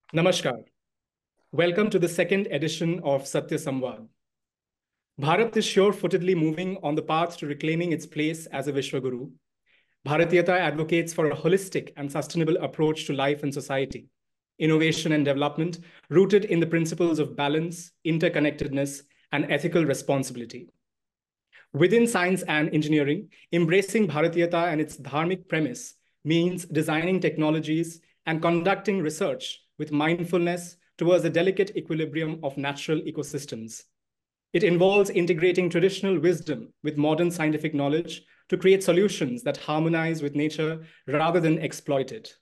Namaskar. Welcome to the second edition of Satya Samvad. Bharat is sure-footedly moving on the path to reclaiming its place as a Vishwaguru. Bharatiyata advocates for a holistic and sustainable approach to life and society, innovation and development rooted in the principles of balance, interconnectedness, and ethical responsibility. Within science and engineering, embracing Bharatiyata and its dharmic premise means designing technologies and conducting research with mindfulness towards a delicate equilibrium of natural ecosystems. It involves integrating traditional wisdom with modern scientific knowledge to create solutions that harmonize with nature rather than exploit it.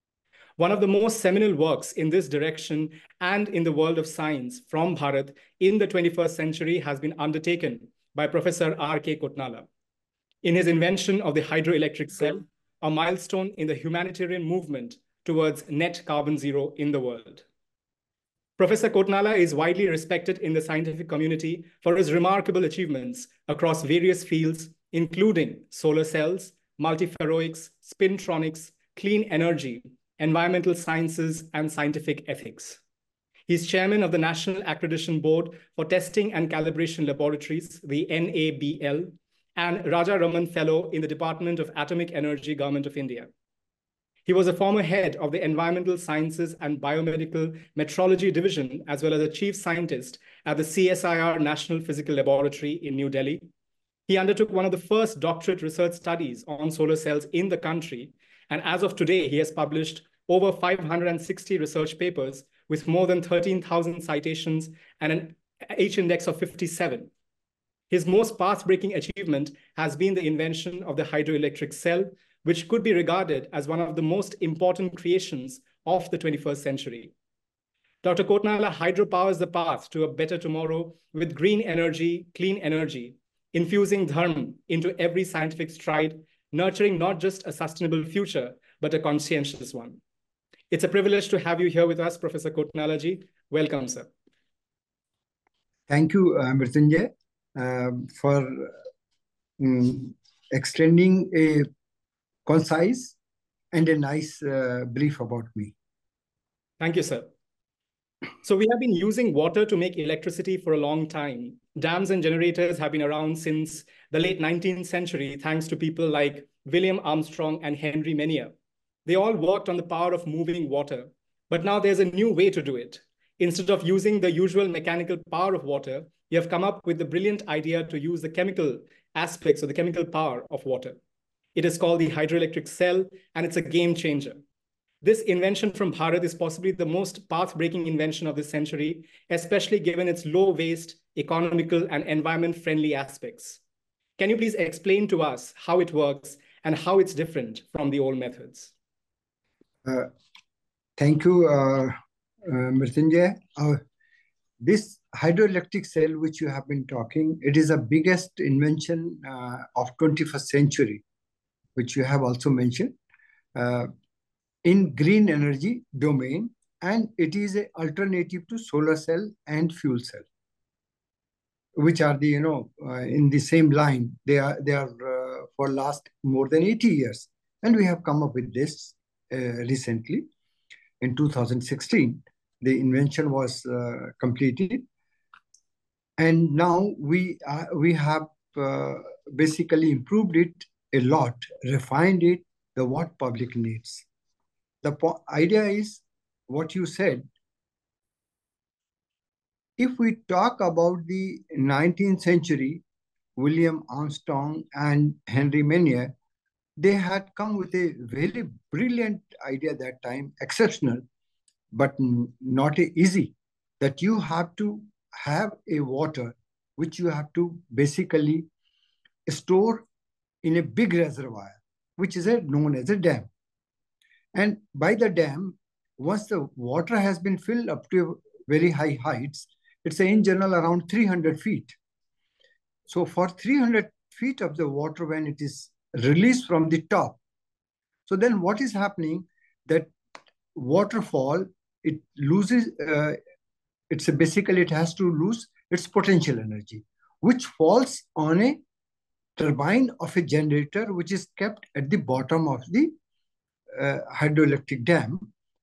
One of the most seminal works in this direction and in the world of science from Bharat in the 21st century has been undertaken by Professor R.K. Kotnala. In his invention of the hydroelectric cell, a milestone in the humanitarian movement towards net carbon zero in the world. Professor Kotnala is widely respected in the scientific community for his remarkable achievements across various fields, including solar cells, multiferroics, spintronics, clean energy, environmental sciences, and scientific ethics. He's chairman of the National Accreditation Board for Testing and Calibration Laboratories, the NABL, and Raja Raman Fellow in the Department of Atomic Energy, Government of India. He was a former head of the Environmental Sciences and Biomedical Metrology Division, as well as a chief scientist at the CSIR National Physical Laboratory in New Delhi. He undertook one of the first doctorate research studies on solar cells in the country. And as of today, he has published over 560 research papers with more than 13,000 citations and an H-index of 57. His most path-breaking achievement has been the invention of the hydroelectric cell, which could be regarded as one of the most important creations of the 21st century. Dr. Kotnala hydropowers the path to a better tomorrow with green energy, clean energy, infusing dharma into every scientific stride, nurturing not just a sustainable future, but a conscientious one. It's a privilege to have you here with us, Professor Kotnala ji. Welcome, sir. Thank you, Mrityunjay, for extending a concise and a nice brief about me. Thank you, sir. So we have been using water to make electricity for a long time. Dams and generators have been around since the late 19th century, thanks to people like William Armstrong and Henry Menier. They all worked on the power of moving water, but now there's a new way to do it. Instead of using the usual mechanical power of water, you have come up with the brilliant idea to use the chemical aspects or the chemical power of water. It is called the hydroelectric cell, and it's a game changer. This invention from Bharat is possibly the most path-breaking invention of this century, especially given its low waste, economical, and environment-friendly aspects. Can you please explain to us how it works and how it's different from the old methods? Thank you, Mrityunjay. This hydroelectric cell, which you have been talking, it is the biggest invention of 21st century, which you have also mentioned, in green energy domain, and it is an alternative to solar cell and fuel cell, which are the in the same line. They are for last more than 80 years, and we have come up with this recently. In 2016, the invention was completed, and now we have basically improved it a lot, refined it, what public needs. The idea is what you said. If we talk about the 19th century, William Armstrong and Henry Menier, they had come with a very brilliant idea that time, exceptional, but not easy, that you have to have a water which you have to basically store in a big reservoir, which is known as a dam. And by the dam, once the water has been filled up to very high heights, it's in general around 300 feet. So for 300 feet of the water, when it is released from the top, so then what is happening, that waterfall, it loses, basically it has to lose its potential energy, which falls on a turbine of a generator, which is kept at the bottom of the hydroelectric dam.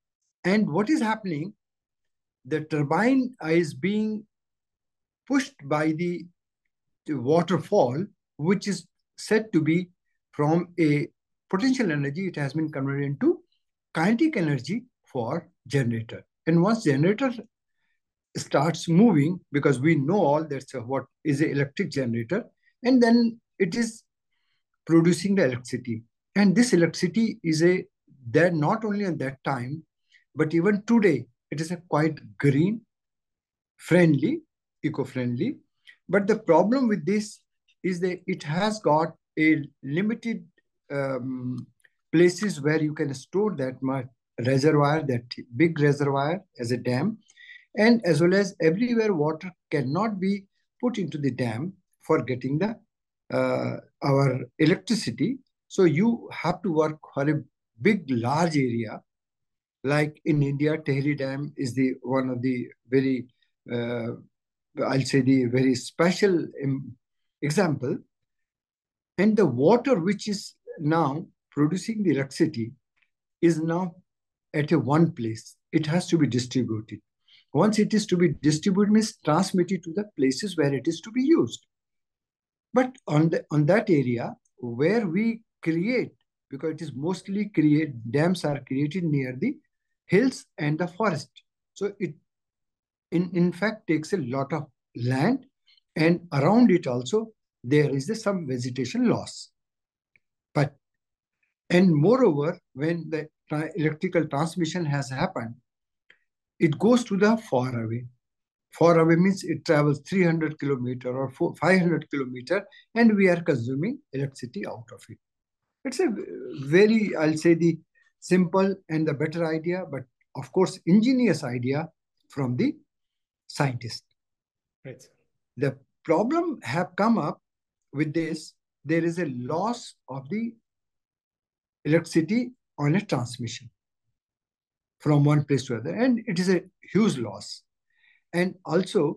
And what is happening? The turbine is being pushed by the waterfall, which is said to be from a potential energy, it has been converted into kinetic energy for generator. And once generator starts moving, because we know all that's what is an electric generator, and then it is producing the electricity. And this electricity is that not only at that time, but even today, it is a quite green, friendly, eco-friendly. But the problem with this is that it has got a limited places where you can store that much reservoir, that big reservoir as a dam, and as well as everywhere water cannot be put into the dam for getting the our electricity. So you have to work for a big, large area. Like in India, Tehri Dam is the one of the very, I'll say the very special example. And the water which is now producing the electricity is now at a one place. It has to be distributed. Once it is to be distributed, means transmitted to the places where it is to be used. But on that area where we create, because it is mostly dams are created near the hills and the forest. So it in fact takes a lot of land, and around it also there is some vegetation loss. And moreover, when the electrical transmission has happened, it goes to the far away. Far away means it travels 300 kilometer or 500 kilometer, and we are consuming electricity out of it. It's a very, I'll say, the simple and the better idea, but of course, ingenious idea from the scientist. Right. The problem have come up with this. There is a loss of the electricity on a transmission from one place to other, and it is a huge loss. And also,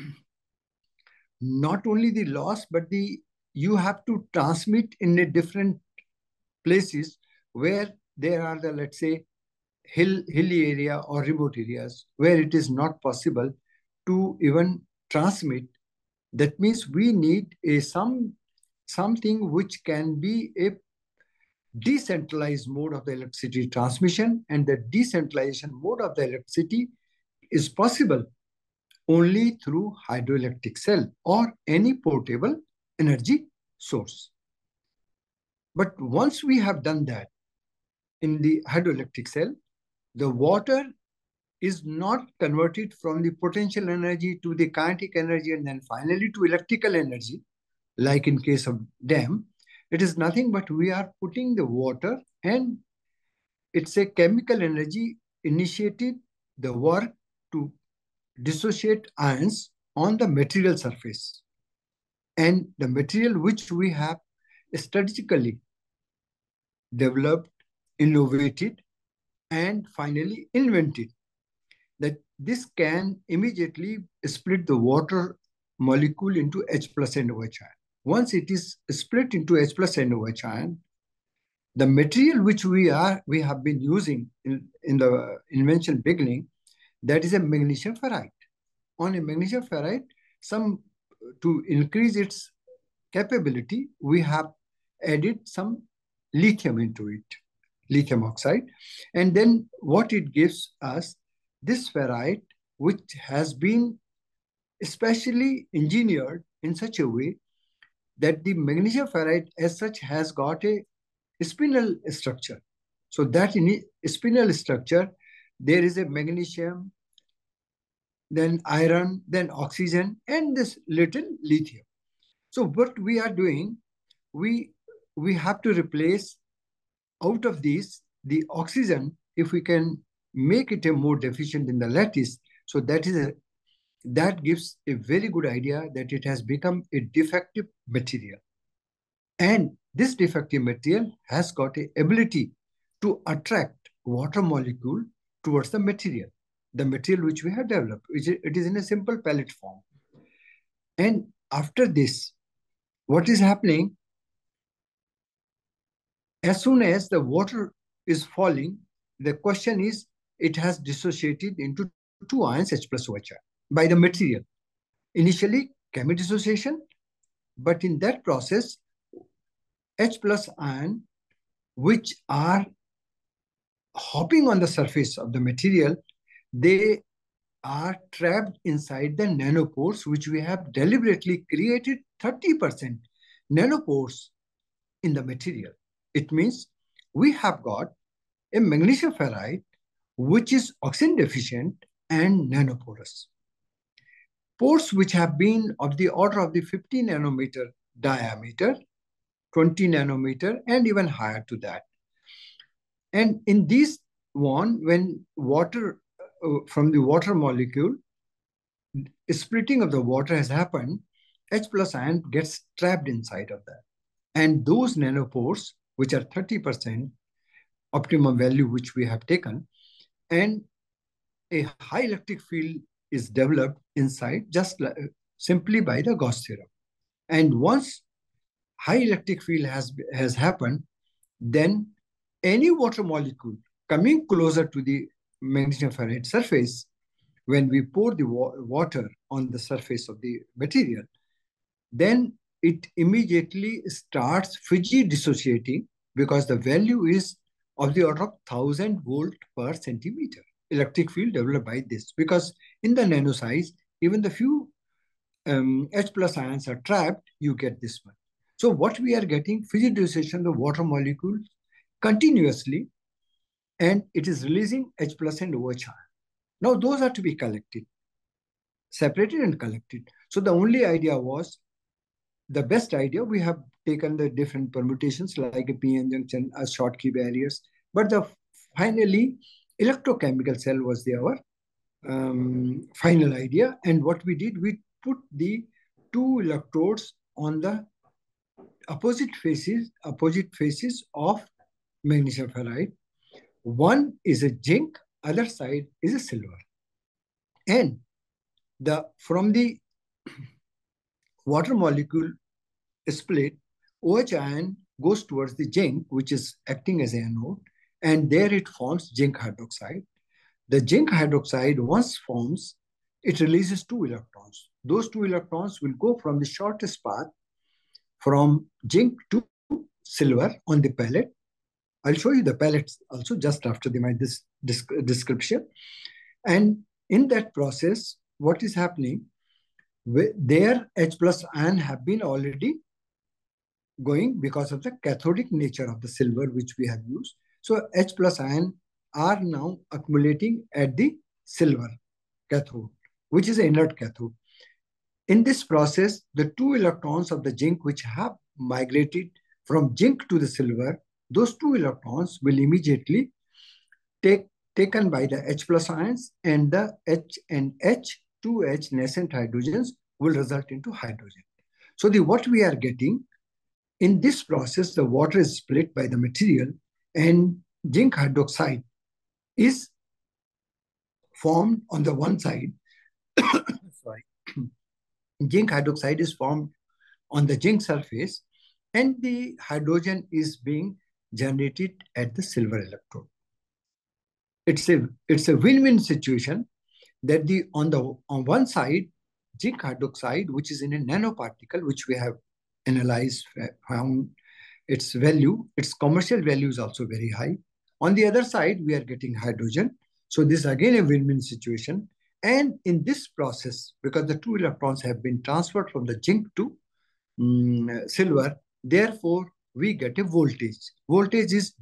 not only the loss, but you have to transmit in a different places where there are the, let's say, hilly area or remote areas where it is not possible to even transmit. That means we need something which can be a decentralized mode of the electricity transmission, and the decentralization mode of the electricity is possible only through hydroelectric cell or any portable energy source. But once we have done that in the hydroelectric cell, the water is not converted from the potential energy to the kinetic energy and then finally to electrical energy, like in case of dam. It is nothing but we are putting the water, and it's a chemical energy initiated the work to dissociate ions on the material surface. And the material which we have strategically developed, innovated, and finally invented, that this can immediately split the water molecule into H plus and OH ion. Once it is split into H plus and OH ion, the material which we have been using in the invention beginning, that is a magnesium ferrite. On a magnesium ferrite, to increase its capability, we have added some lithium into it, lithium oxide. And then what it gives us, this ferrite, which has been especially engineered in such a way that the magnesium ferrite as such has got a spinel structure. So that in a spinel structure, there is a magnesium, then iron, then oxygen, and this little lithium. So what we are doing, we have to replace out of these the oxygen, if we can make it a more deficient in the lattice. So that gives a very good idea that it has become a defective material. And this defective material has got an ability to attract water molecule towards the material which we have developed. It is in a simple pellet form. And after this, what is happening? As soon as the water is falling, the question is, it has dissociated into two ions, H plus OH, by the material. Initially, chemidissociation, but in that process, H plus ion, which are hopping on the surface of the material, they are trapped inside the nanopores, which we have deliberately created 30% nanopores in the material. It means we have got a magnesium ferrite, which is oxygen deficient and nanoporous. Pores which have been of the order of the 50 nanometer diameter, 20 nanometer, and even higher to that. And in this one, when water from the water molecule, splitting of the water has happened, H plus ion gets trapped inside of that. And those nanopores, which are 30% optimum value, which we have taken, and a high electric field is developed inside just simply by the Gauss theorem. And once high electric field has happened, then any water molecule coming closer to the magnesium ferrite surface, when we pour the water on the surface of the material, then it immediately starts Fiji dissociating, because the value is of the order of 1000 volt per centimeter electric field developed by this. Because in the nano size, even the few H plus ions are trapped, you get this one. So what we are getting, Fiji dissociation of the water molecules continuously, and it is releasing H plus and OH ion. Now those are to be collected, separated and collected. So the only idea was, the best idea, we have taken the different permutations like a p-n junction, as Schottky barriers, but finally electrochemical cell was our final idea. And what we did, we put the two electrodes on the opposite faces of magnesium ferrite. One is a zinc, other side is a silver. And from the water molecule split, OH ion goes towards the zinc, which is acting as an anode, and there it forms zinc hydroxide. The zinc hydroxide, once forms, it releases two electrons. Those two electrons will go from the shortest path from zinc to silver on the pellet. I'll show you the pellets also just after my description. And in that process, what is happening, their H plus ion have been already going because of the cathodic nature of the silver which we have used. So H plus ion are now accumulating at the silver cathode, which is an inert cathode. In this process, the two electrons of the zinc which have migrated from zinc to the silver, those two electrons will immediately taken by the H plus ions, and the H and H, 2H nascent hydrogens will result into hydrogen. So what we are getting, in this process, the water is split by the material, and zinc hydroxide is formed on the one side. Sorry. Zinc hydroxide is formed on the zinc surface, and the hydrogen is being generated at the silver electrode. It's a win-win situation that on one side, zinc hydroxide, which is in a nanoparticle, which we have analyzed, found its value, its commercial value is also very high. On the other side, we are getting hydrogen. So this is again a win-win situation. And in this process, because the two electrons have been transferred from the zinc to silver, therefore we get a voltage. Voltage is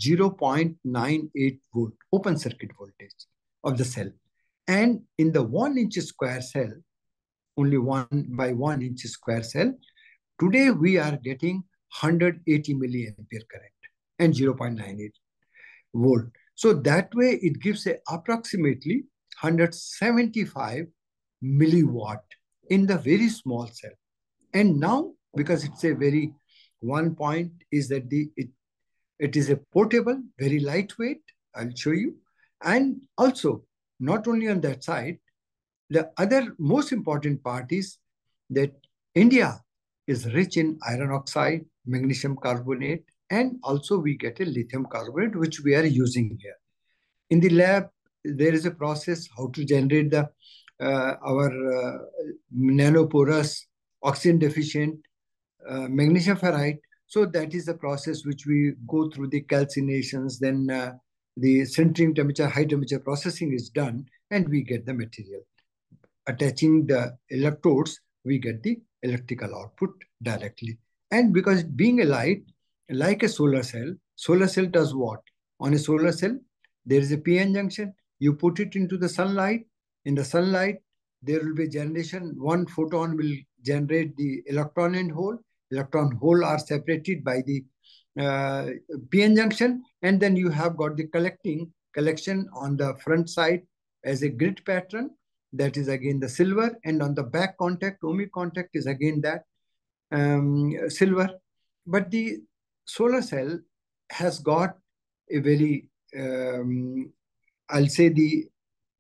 0.98 volt, open circuit voltage of the cell. And in the 1 inch square cell, only 1 by 1 inch square cell, today we are getting 180 milliampere current and 0.98 volt. So that way it gives approximately 175 milliwatt in the very small cell. And now, because it's a very, one point is that it is a portable, very lightweight, I'll show you. And also, not only on that side, the other most important part is that India is rich in iron oxide, magnesium carbonate, and also we get a lithium carbonate, which we are using here. In the lab, there is a process how to generate the our nanoporous, oxygen deficient magnesium ferrite. So that is the process which we go through the calcinations, then the sintering temperature, high temperature processing is done, and we get the material. Attaching the electrodes, we get the electrical output directly. And because being a light, like a solar cell does what? On a solar cell, there is a PN junction. You put it into the sunlight. In the sunlight, there will be generation. One photon will generate the electron and hole. Electron hole are separated by the PN junction, and then you have got the collection on the front side as a grid pattern. That is again the silver, and on the back contact, ohmic contact is again that silver. But the solar cell has got a very, I'll say the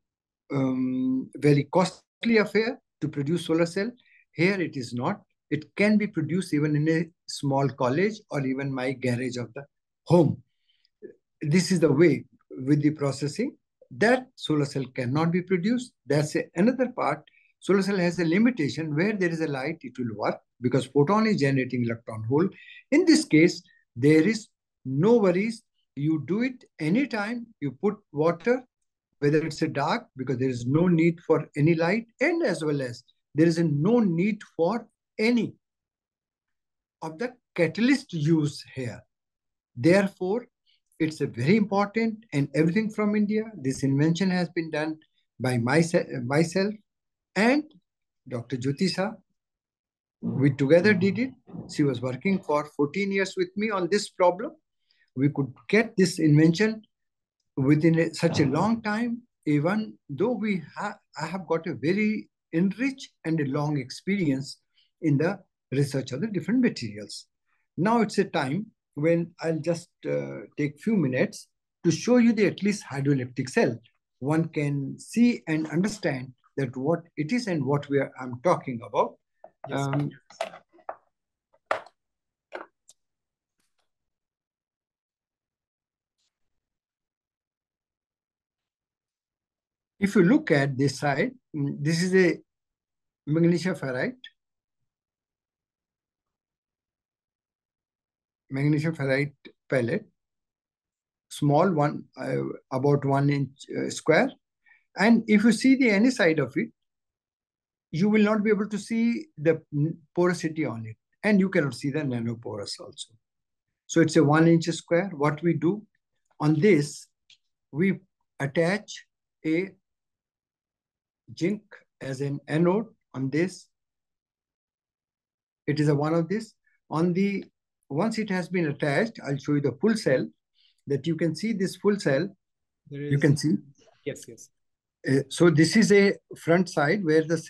very costly affair to produce solar cell. Here it is not. It can be produced even in a small college or even my garage of the home. This is the way with the processing that solar cell cannot be produced. That's another part. Solar cell has a limitation. Where there is a light, it will work because photon is generating electron hole. In this case, there is no worries. You do it anytime. You put water, whether it's a dark, because there is no need for any light, and as well as there is no need for any of the catalyst use here. Therefore, it's a very important, and everything from India. This invention has been done by myself and Dr. Jyotisa. We together did it. She was working for 14 years with me on this problem. We could get this invention within such a long time, even though I have got a very enriched and a long experience in the research of the different materials. Now it's a time when I'll just take few minutes to show you the at least hydroelectric cell. One can see and understand that what it is and what I'm talking about. Yes. If you look at this side, this is a magnesium ferrite. Magnesium ferrite pellet, small one, about 1 inch square. And if you see the any side of it, you will not be able to see the porosity on it. And you cannot see the nanoporous also. So it's a 1 inch square. What we do on this, we attach a zinc as an anode on this. It is a one of this. On the, once it has been attached, I'll show you the full cell, that you can see this full cell. You can see. Yes, yes. So this is a front side where the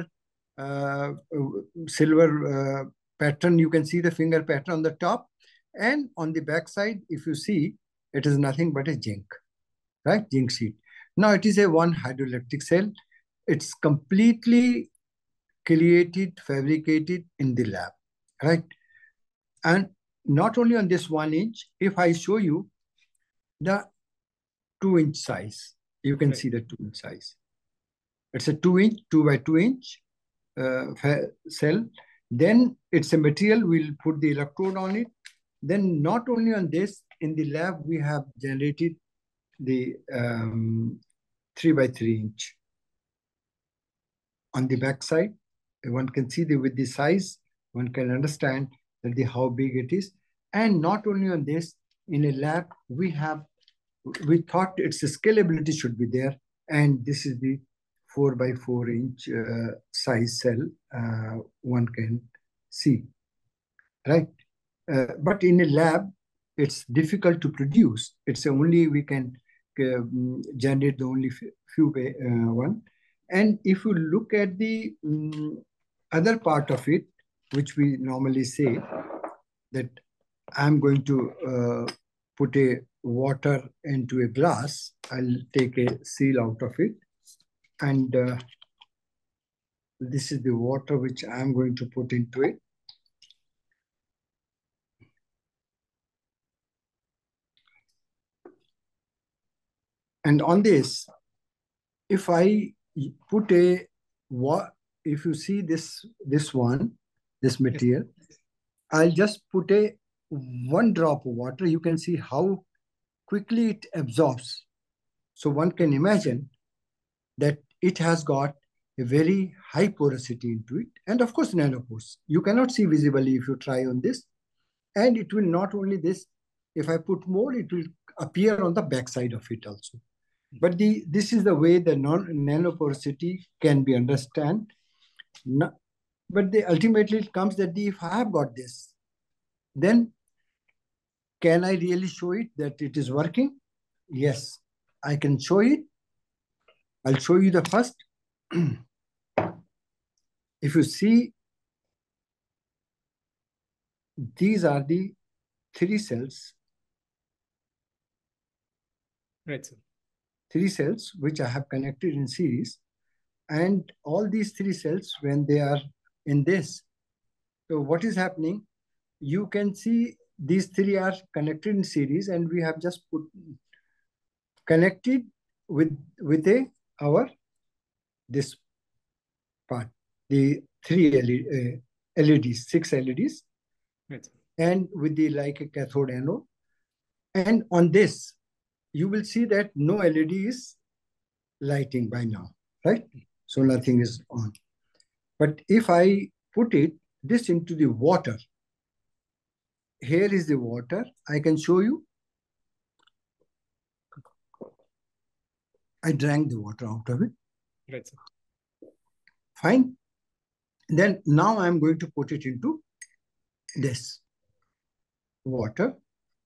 silver pattern, you can see the finger pattern on the top. And on the back side, if you see, it is nothing but a zinc, right? Zinc sheet. Now it is a one hydroelectric cell. It's completely created, fabricated in the lab, right? And not only on this 1 inch, if I show you the 2 inch size, you can see the 2 inch size. It's a 2 inch, 2 by 2 inch cell. Then it's a material, we'll put the electrode on it. Then not only on this, in the lab, we have generated the 3 by 3 inch. On the back side, one can see with the size, one can understand that how big it is. And not only on this, in a lab, we thought its scalability should be there. And this is the 4 by 4 inch size cell one can see, right? But in a lab, it's difficult to produce. It's only we can generate the only few one. And if you look at the other part of it, which we normally say that I'm going to put a water into a glass, I'll take a seal out of it. And this is the water which I'm going to put into it. And on this, if I put a if you see this material, I'll just put a 1 drop of water. You can see how quickly it absorbs. So one can imagine that it has got a very high porosity into it. And of course, nanopores. You cannot see visibly if you try on this. And it will not only this, if I put more, it will appear on the backside of it also. But this is the way the nanoporosity can be understood. But ultimately it comes that if I have got this, then can I really show it that it is working? Yes, I can show it. I'll show you the first. If you see, these are the 3 cells. Right, sir. 3 cells which I have connected in series. And all these 3 cells, when they are in this, so what is happening? You can see these 3 are connected in series, and we have just connected with our this part, the 3 LEDs, 6 LEDs, right, and with the like a cathode anode. And on this, you will see that no LED is lighting by now, right? So nothing is on. But if I put this into the water, here is the water. I can show you. I drank the water out of it. Right, sir. Fine. Then now I'm going to put it into this water.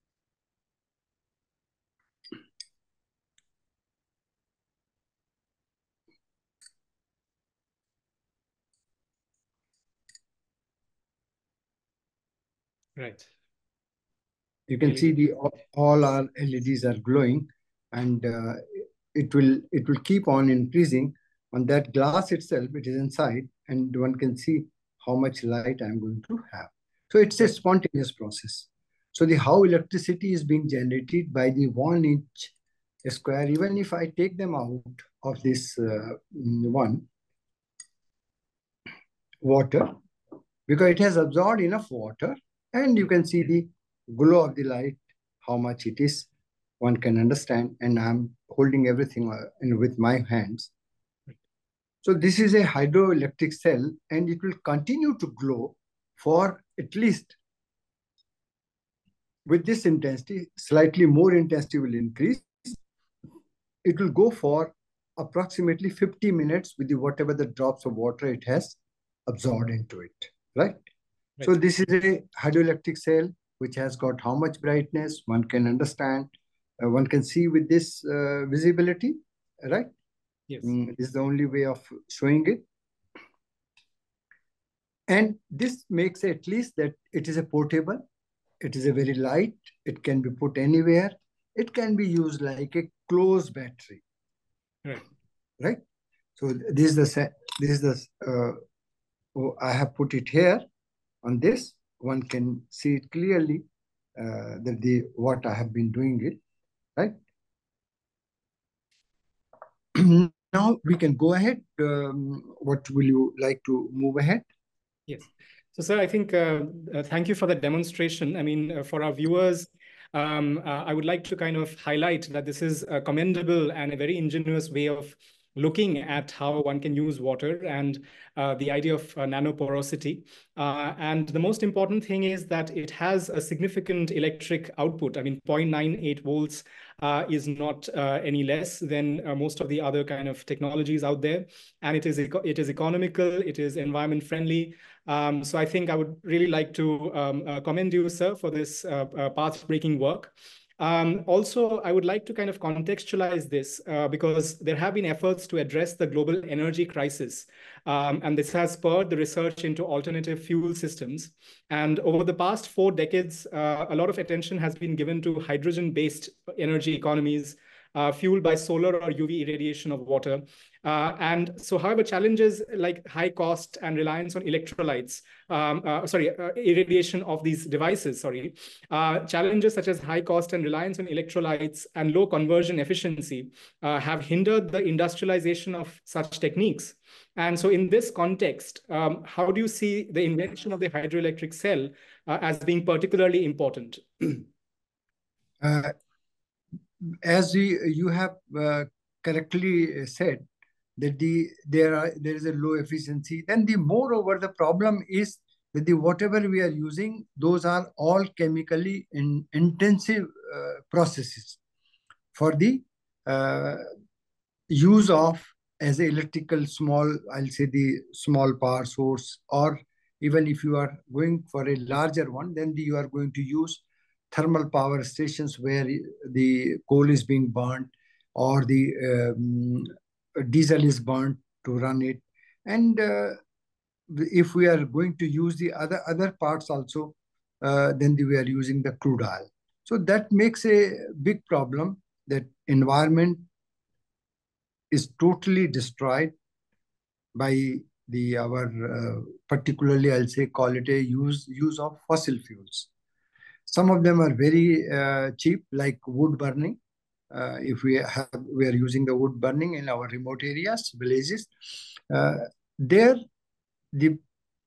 Right. You can see all our LEDs are glowing, and it will keep on increasing. On that glass itself, it is inside, and one can see how much light I'm going to have. So it's a spontaneous process. So how electricity is being generated by the 1 inch square, even if I take them out of this water, because it has absorbed enough water, and you can see the glow of the light, how much it is, one can understand, and I'm holding everything with my hands. So this is a hydroelectric cell, and it will continue to glow for at least, with this intensity, slightly more intensity will increase. It will go for approximately 50 minutes with whatever the drops of water it has absorbed into it, right? So this is a hydroelectric cell which has got how much brightness, one can understand, one can see with this visibility, right? Yes. This is the only way of showing it. And this makes at least that it is a portable, it is a very light, it can be put anywhere, it can be used like a closed battery. Right. Right? So this is the I have put it here on this. One can see it clearly that what I have been doing it, right? Now we can go ahead. What will you like to move ahead? Yes. So, sir, I think thank you for the demonstration. I mean, for our viewers, I would like to kind of highlight that this is a commendable and a very ingenious way of looking at how one can use water and the idea of nanoporosity. And the most important thing is that it has a significant electric output. I mean, 0.98 volts is not any less than most of the other kind of technologies out there. And it is economical, it is environment friendly. So I think I would really like to commend you, sir, for this path-breaking work. Also, I would like to kind of contextualize this because there have been efforts to address the global energy crisis. And this has spurred the research into alternative fuel systems. And over the past 4 decades, a lot of attention has been given to hydrogen-based energy economies, fueled by solar or UV irradiation of water. And so, however, challenges like high cost and reliance on electrolytes, irradiation of these devices, challenges such as high cost and reliance on electrolytes and low conversion efficiency have hindered the industrialization of such techniques. And so in this context, how do you see the invention of the hydroelectric cell as being particularly important? As you have correctly said, that there is a low efficiency. Then moreover, the problem is that whatever we are using, those are all chemically intensive processes for the use of as a electrical small, I'll say the small power source, or even if you are going for a larger one, then you are going to use thermal power stations where the coal is being burnt, or the diesel is burnt to run it. And if we are going to use the other parts also, then we are using the crude oil. So that makes a big problem, that environment is totally destroyed by our particularly, I'll say, call it a use of fossil fuels. Some of them are very cheap, like wood burning. If we are using the wood burning in our remote areas, villages, there the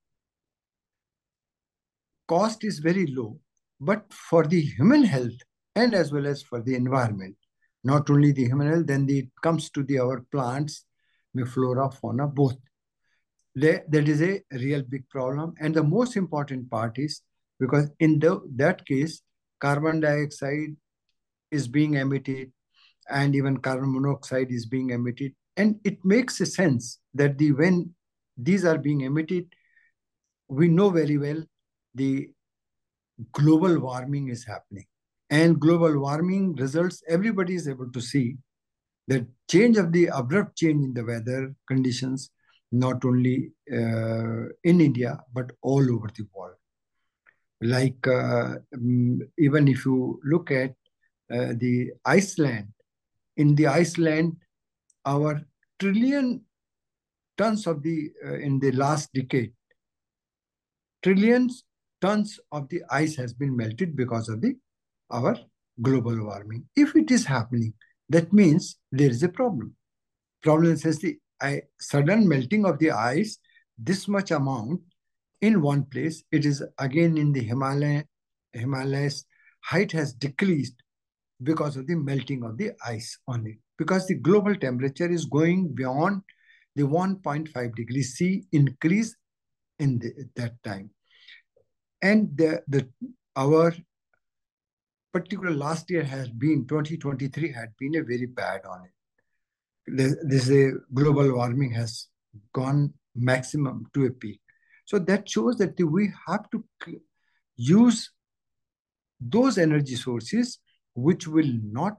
cost is very low, but for the human health and as well as for the environment, not only the human health, then it comes to our plants, the flora, fauna, both. That is a real big problem. And the most important part is, because in that case, carbon dioxide is being emitted, and even carbon monoxide is being emitted. And it makes a sense that when these are being emitted, we know very well the global warming is happening. And global warming results, everybody is able to see the abrupt change in the weather conditions, not only in India, but all over the world. Like even if you look at the Iceland, in the Iceland, our trillion tons of in the last decade, trillions tons of the ice has been melted because of our global warming. If it is happening, that means there is a problem. Problem says the sudden melting of the ice, this much amount in one place, it is again in the Himalayas, height has decreased because of the melting of the ice on it. Because the global temperature is going beyond the 1.5 degrees C increase in that time. And our particular last year has been, 2023 had been a very bad on it. This global warming has gone maximum to a peak. So that shows that we have to use those energy sources which will not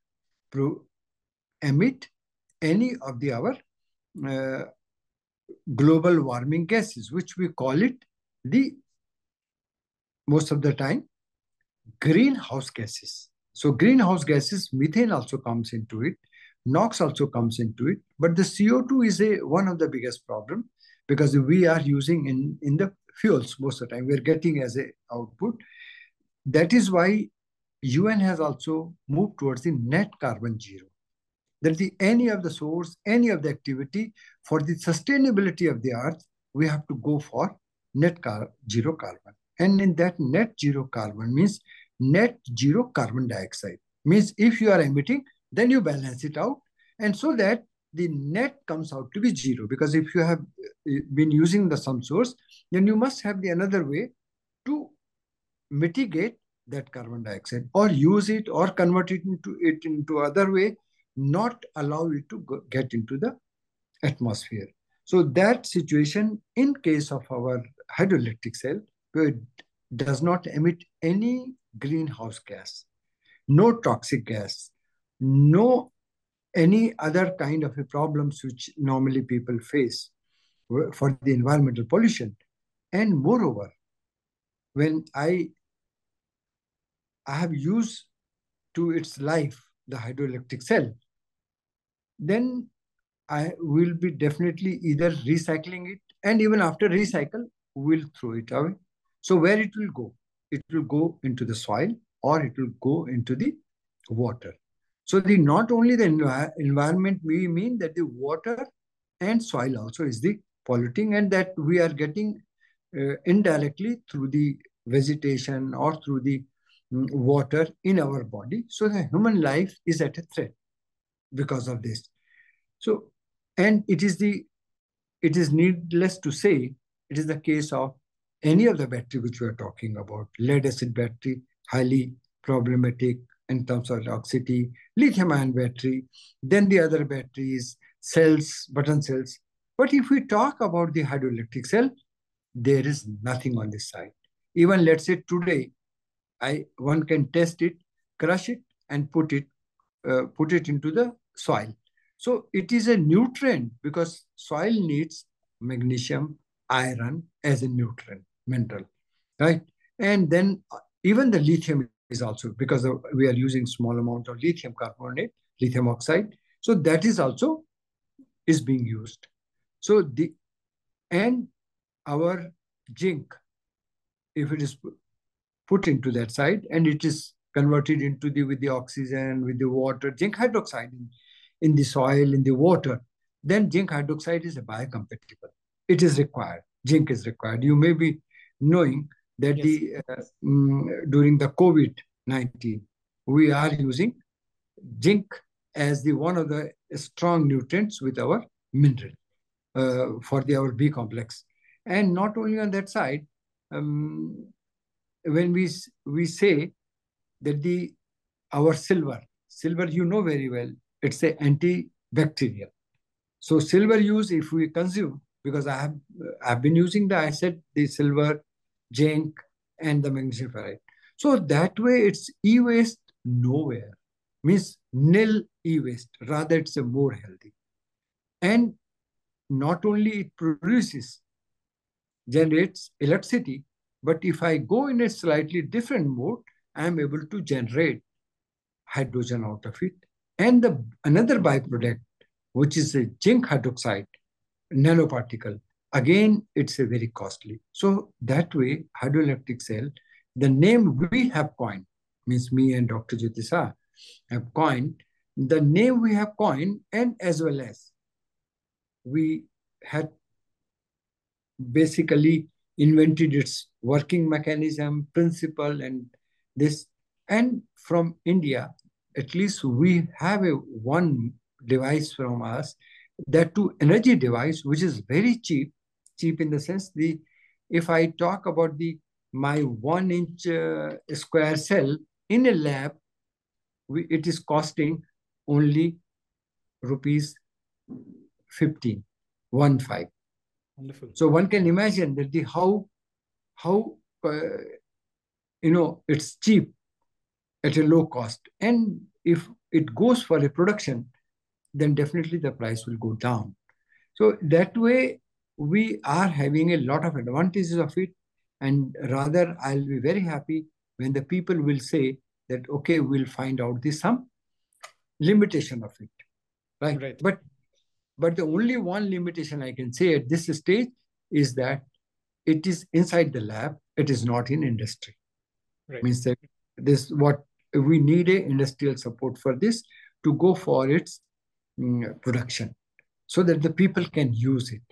emit any of our global warming gases, which we call it most of the time greenhouse gases. So greenhouse gases, methane also comes into it, NOx also comes into it, but the CO2 is one of the biggest problem, because we are using in the fuels most of the time, we're getting as a output. That is why UN has also moved towards the net carbon zero. That any of the source, any of the activity for the sustainability of the earth, we have to go for net zero carbon. And in that net zero carbon means net zero carbon dioxide. Means if you are emitting, then you balance it out, and so that the net comes out to be zero. Because if you have been using some source, then you must have the another way to mitigate that carbon dioxide, or use it, or convert it into other way, not allow it to get into the atmosphere. So that situation, in case of our hydroelectric cell, it does not emit any greenhouse gas, no toxic gas, no any other kind of problems which normally people face for the environmental pollution. And moreover, when I have used to its life the hydroelectric cell, then I will be definitely either recycling it, and even after recycle, we'll throw it away. So where it will go? It will go into the soil or it will go into the water. So the not only the environment, we mean that the water and soil also is the polluting, and that we are getting indirectly through the vegetation or through the water in our body. So the human life is at a threat because of this. So, and it is needless to say, it is the case of any of the battery which we are talking about. Lead acid battery, highly problematic in terms of toxicity, lithium ion battery, then the other batteries, cells, button cells. But if we talk about the hydroelectric cell, there is nothing on this side. Even let's say today, one can test it, crush it, and put it into the soil. So it is a nutrient because soil needs magnesium, iron as a nutrient, mineral, right? And then even the lithium is also, because we are using small amount of lithium carbonate, lithium oxide. So that is also is being used. So and our zinc, if it is put into that side and it is converted into with the oxygen, with the water, zinc hydroxide in the soil, in the water, then zinc hydroxide is a biocompatible. It is required. Zinc is required. You may be knowing that yes, during the COVID-19, we are using zinc as the one of the strong nutrients with our mineral for our B complex. And not only on that side, when we say that our silver, you know very well, it's an antibacterial. So silver use, if we consume, because I've been using I said the silver, zinc, and the magnesium ferrite. So that way it's e-waste nowhere, means nil e-waste. Rather, it's a more healthy. And not only it generates electricity, but if I go in a slightly different mode, I am able to generate hydrogen out of it. And another byproduct, which is a zinc hydroxide nanoparticle, again, it's a very costly. So that way, hydroelectric cell, the name we have coined, means me and Dr. Jyoti Shah have coined, the name we have coined, and as well as we had basically invented its working mechanism, principle, and this. And from India, at least we have one device from us, that to energy device, which is very cheap in the sense if I talk about my 1 inch square cell in a lab, it is costing only rupees 15. Wonderful. So one can imagine that how it's cheap at a low cost, and if it goes for a production, then definitely the price will go down. So that way we are having a lot of advantages of it, and rather I'll be very happy when the people will say that okay, we'll find out some limitation of it, right? But the only one limitation I can say at this stage is that it is inside the lab, it is not in industry. Right. Means that what we need a industrial support for this to go for its production, so that the people can use it.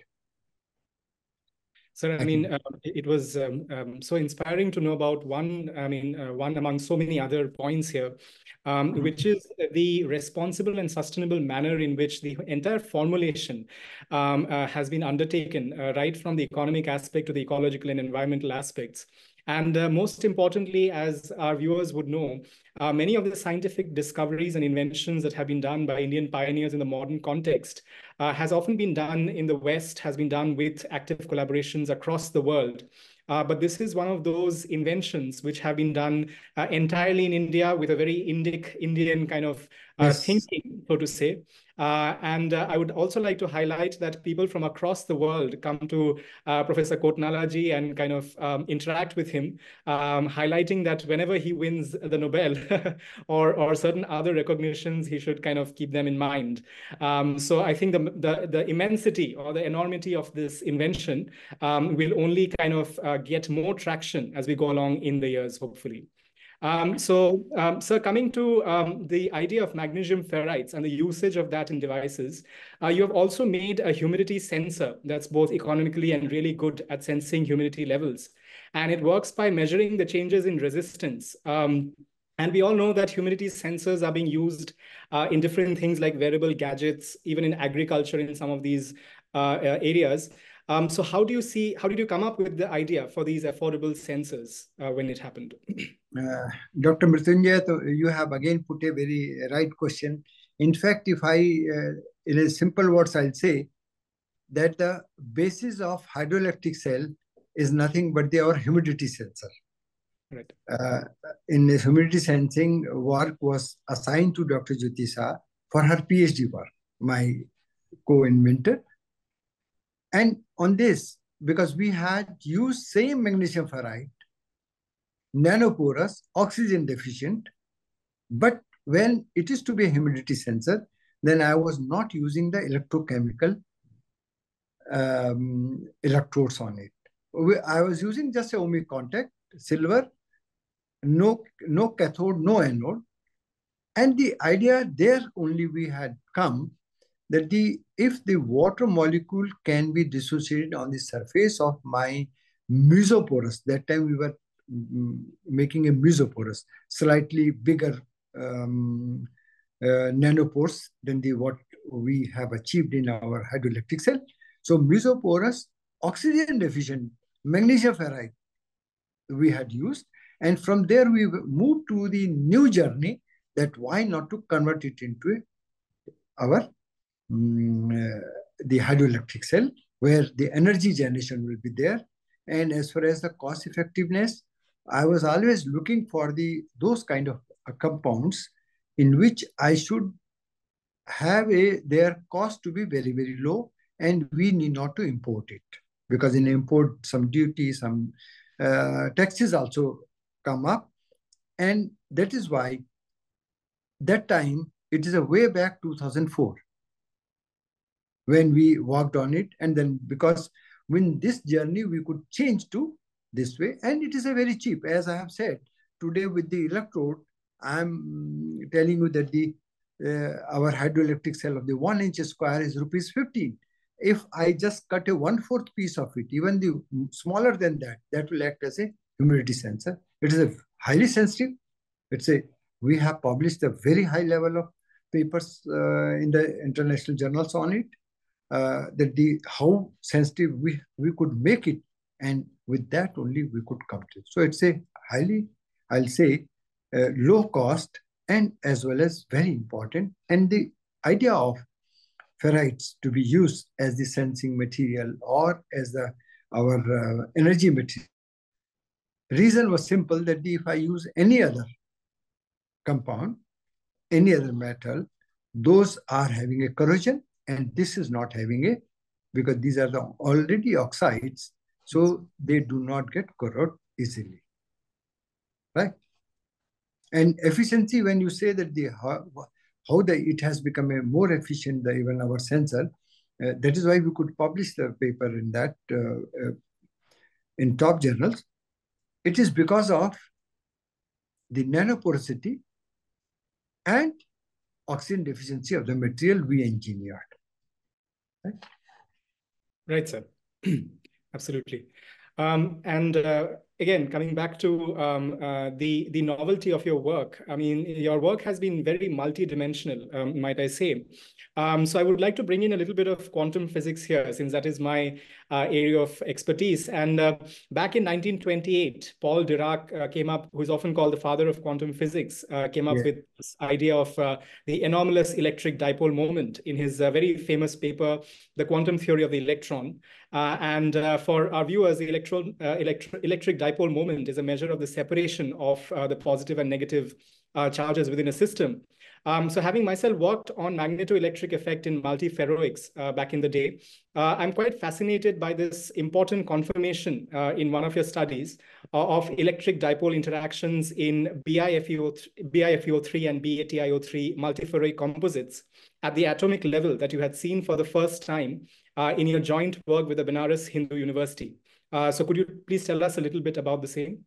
Sir, I mean, it was so inspiring to know about one among so many other points here, which is the responsible and sustainable manner in which the entire formulation has been undertaken, right from the economic aspect to the ecological and environmental aspects. And most importantly, as our viewers would know, many of the scientific discoveries and inventions that have been done by Indian pioneers in the modern context has often been done in the West, has been done with active collaborations across the world. But this is one of those inventions which have been done entirely in India with a very Indian kind of Yes. thinking, so to say. And I would also like to highlight that people from across the world come to Professor Kotnalaji and kind of interact with him, highlighting that whenever he wins the Nobel or certain other recognitions, he should kind of keep them in mind. So I think the immensity or the enormity of this invention will only kind of get more traction as we go along in the years, hopefully. Sir, coming to the idea of magnesium ferrites and the usage of that in devices, you have also made a humidity sensor that's both economically and really good at sensing humidity levels. And it works by measuring the changes in resistance. And we all know that humidity sensors are being used in different things like wearable gadgets, even in agriculture in some of these areas. So how did you come up with the idea for these affordable sensors when it happened? Dr. Mrityunjay, you have again put a very right question. In fact, if I, in a simple words, I'll say that the basis of hydroelectric cell is nothing but our humidity sensor. Right. In the humidity sensing, work was assigned to Dr. Jyoti Shah for her PhD work, my co-inventor. And on this, because we had used same magnesium ferrite, nanoporous, oxygen deficient, but when it is to be a humidity sensor, then I was not using the electrochemical electrodes on it. I was using just a ohmic contact, silver, no cathode, no anode. And the idea there only we had come that if the water molecule can be dissociated on the surface of my mesoporous, that time we were making a mesoporous, slightly bigger nanopores than what we have achieved in our hydroelectric cell. So mesoporous, oxygen deficient, magnesium ferrite we had used. And from there we moved to the new journey that why not to convert it into our the hydroelectric cell, where the energy generation will be there. And as far as the cost effectiveness, I was always looking for those kind of compounds in which I should have their cost to be very, very low, and we need not to import it, because in import some duty, some taxes also come up. And that is why that time, it is a way back 2004 when we worked on it. And then because when this journey we could change to this way, and it is a very cheap, as I have said today with the electrode, I'm telling you that our hydroelectric cell of the 1 inch square is rupees 15. If I just cut a 1/4 piece of it, even the smaller than that, that will act as a humidity sensor. It is a highly sensitive. We have published a very high level of papers in the international journals on it. That how sensitive we could make it, and with that only we could come to. So it's a highly, I'll say, low cost and as well as very important. And the idea of ferrites to be used as the sensing material or as our energy material, reason was simple, that if I use any other compound, any other metal, those are having a corrosion, and this is not having a, because these are the already oxides, so they do not get corrode easily, right? And efficiency, when you say that it has become a more efficient than even our sensor, that is why we could publish the paper in that in top journals. It is because of the nanoporosity and oxygen deficiency of the material we engineered. Right, sir. Absolutely. And again, coming back to the novelty of your work, I mean, your work has been very multidimensional, might I say. So I would like to bring in a little bit of quantum physics here, since that is my area of expertise. And back in 1928, Paul Dirac came up, who is often called the father of quantum physics, came up with this idea of the anomalous electric dipole moment in his very famous paper, The Quantum Theory of the Electron. For our viewers, the electric dipole moment is a measure of the separation of the positive and negative charges within a system. So having myself worked on magnetoelectric effect in multiferroics back in the day, I'm quite fascinated by this important confirmation in one of your studies of electric dipole interactions in BiFeO3 and BaTiO3 multiferroic composites at the atomic level that you had seen for the first time in your joint work with the Banaras Hindu University. So could you please tell us a little bit about the same?